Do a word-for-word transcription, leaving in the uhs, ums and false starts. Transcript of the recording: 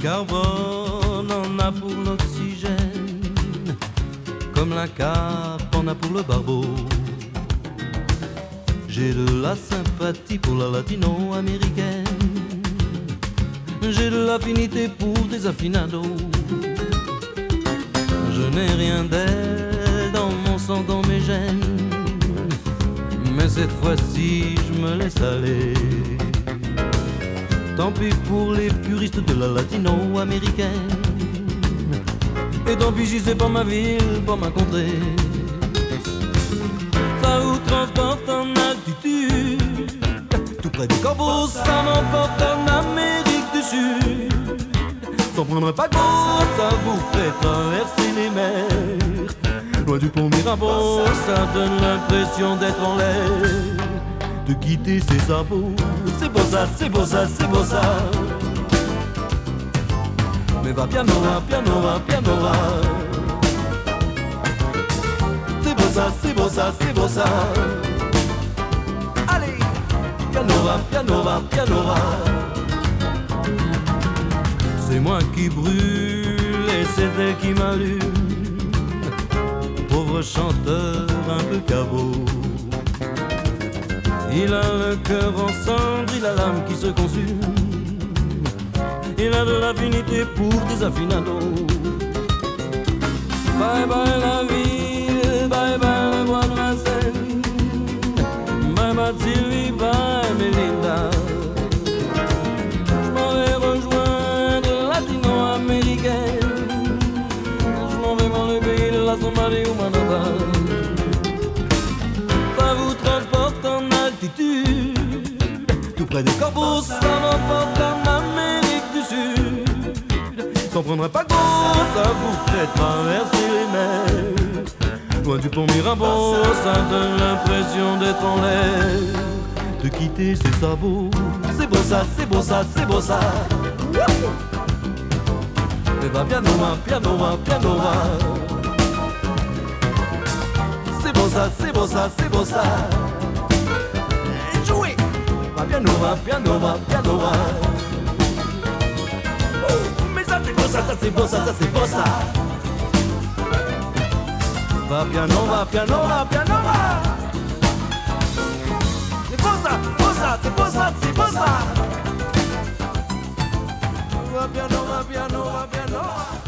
carbone en a pour l'oxygène, comme la cape en a pour le barbeau. J'ai de la sympathie pour la latino-américaine, j'ai de l'affinité pour des affinados. Je n'ai rien d'elle dans mon sang, dans mes gènes, mais cette fois-ci je me laisse aller. Tant pis pour les puristes de la latino-américaine, et tant pis si c'est pas ma ville, pas ma contrée. Ça vous transporte en altitude, tout près des corbeaux, ça m'emporte en Amérique du Sud. Sans prendre un paquebot, ça vous fait traverser les mers. Loin du pont Mirabeau, ça donne l'impression d'être en l'air, de quitter ses sabots. C'est beau ça, c'est beau ça, c'est beau ça. Mais va piano, va piano, va piano, va. C'est beau ça, c'est beau ça, c'est beau ça. Allez, piano, va, piano, va, piano, va. C'est moi qui brûle et c'est elle qui m'allume. Pauvre chanteur un peu cabot. Il a le cœur en cendres, il a l'âme qui se consume. Il a de l'affinité pour des affinados. Bye bye la ville, bye bye le bois de Vincennes, bye bye Sylvie, bye Melinda. Je m'en vais rejoindre latino-américaine, je m'en vais dans le pays de la Somalie ou Manaba. Ça vous transporte en altitude, tout près des corbeaux, ça m'emporte en Amérique du Sud. Sans prendre un paquebot, ça vous fait traverser les mers. Loin du pont Mirabeau, ça donne l'impression d'être en l'air, de quitter ses sabots. C'est beau ça, c'est beau ça, c'est beau ça. Mais va piano, va, piano, va, piano, va. C'est beau ça, c'est beau ça, c'est beau ça. Jouez. Va piano, va, piano, va, piano, va. Oh, mais ça c'est beau ça, ça c'est beau ça, ça c'est beau ça. Va piano, va piano, va piano, va. C'est beau ça, beau ça, c'est beau ça, c'est beau ça. Va piano, va piano, va piano, va.